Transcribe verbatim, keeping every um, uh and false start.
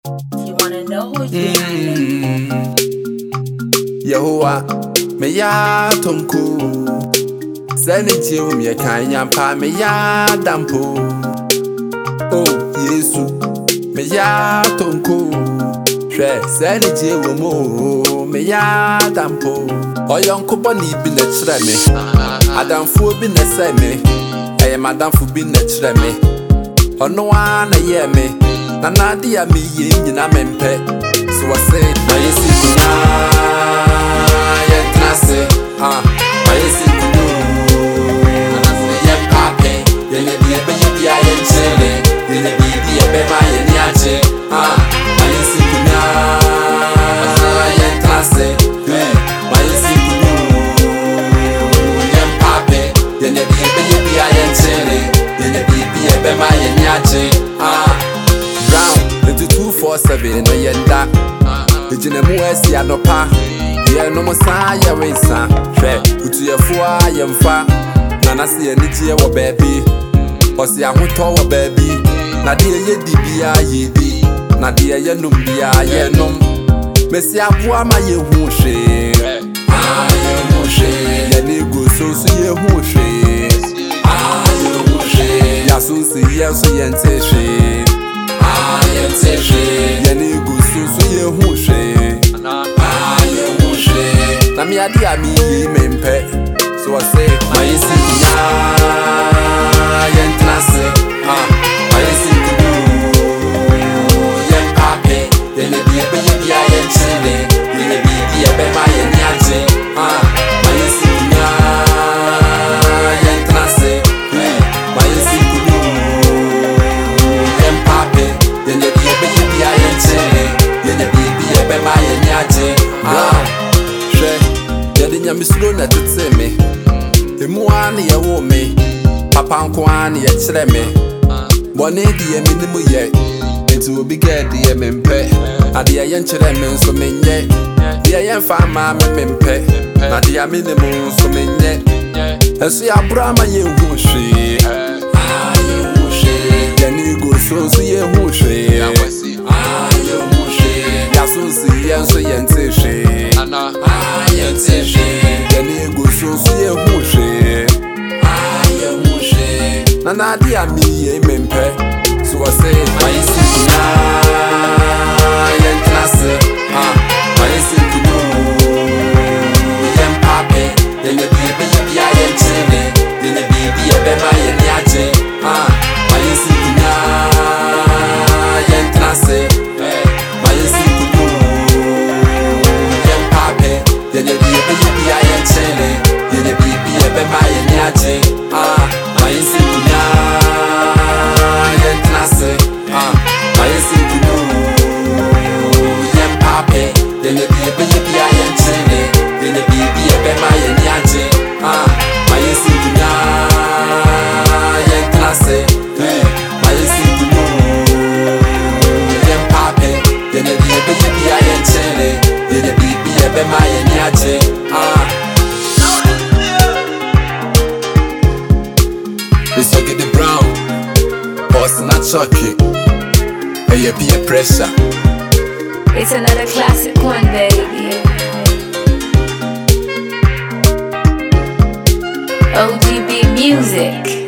You wanna know who you mm. Yehovah, me ya tonku. Seni jiu me kanya pa me ya dampo. Oh Yesu, me ya tonku. Shwe seni jiu mo me ya dampo. Oyonko boni bi na chire me. Adamfo bi na se me. Eye madamfo bi na chire me. Ono wa na ye me. Na na dia me ye nyina mempe. So I say, I see you now, yeah, classy. Ah, I see you now. And I say, yeah, papi, yeah, yeah, yeah, baby, yeah, yeah, chilly, yeah, yeah, baby, yeah, baby, yeah, yeah, ah, I see you now, yeah, classy. Yeah, I see you now, yeah, papi, yeah, yeah, yeah, baby, yeah, yeah, chilly, yeah, yeah, baby, yeah, baby, yeah, yeah, ah. Two four seven, no yenda. Ejine mu esi anopa. Ye no mo sa ye wensa. Hwe, utu ye fua ye mfa. Na na se ye nitie wo baabi. Osi ahoto wo baabi. Na de ye di bia ye di. Na de ye num bia ye num. Mesi aboa ma ye hu hwe. Ah ye hu hwe. Ye ni go so so ye hu hwe. Ah ye hu hwe. Ya so se ye so ye nte hwe. Ah, yeah, yeah, yeah, nigga, so so yeah, who say? Ah, yeah, who say? Na me adi a me mempe, so I say, I see you, yeah, classy. Ah, I see you, yeah, papi, yeah, yeah, baby, yeah, yeah, chilly, yeah, baby, yeah, baby, yeah, yeah, ah, I see you, yeah, classy. I see you. Mislo na tete me. Emu ani ye wo me. Papa nko ani ye kire me. Bone di ye minimu ye. Enti obi get ye mempe. Ade ye nkire me nso menye. De ye mfa ma me mempe. Na de ya minimu nso menye. Enso ya brama ye hu hwe. Ah ye hu hwe. Ya ni go so so ye hu hwe. Ah ye hu hwe. Ya so si ye nso ye nte hwe. Ah ye nte hwe. So so ye hu hwe. Ah ye hu hwe. Na na dia mi ye mempe. So I say, I see you now, yeah, classy. Ah, I see you now, yeah, papi, yeah, yeah, baby, yeah, yeah, chilly, yeah, yeah, baby, yeah, baby, yeah, yeah, ah, I see you now, yeah, classy. I see you now, yeah, papi, yeah, yeah, baby, yeah, yeah, chilly. Ah, I see you now, yeah, classy. Ah, I see you now, yeah, papi, yeah, yeah, baby, yeah, yeah, chilly, yeah, yeah, baby, yeah, baby, yeah, yeah, ah, I see you now, yeah, classy. I see you now, yeah, papi, yeah, yeah, baby, yeah, yeah, chilly, yeah, yeah, baby, yeah, baby, yeah, yeah, ah. It's okay the brown, boss not chucky. Hey, be a pressure. It's another classic one, baby. O G B music.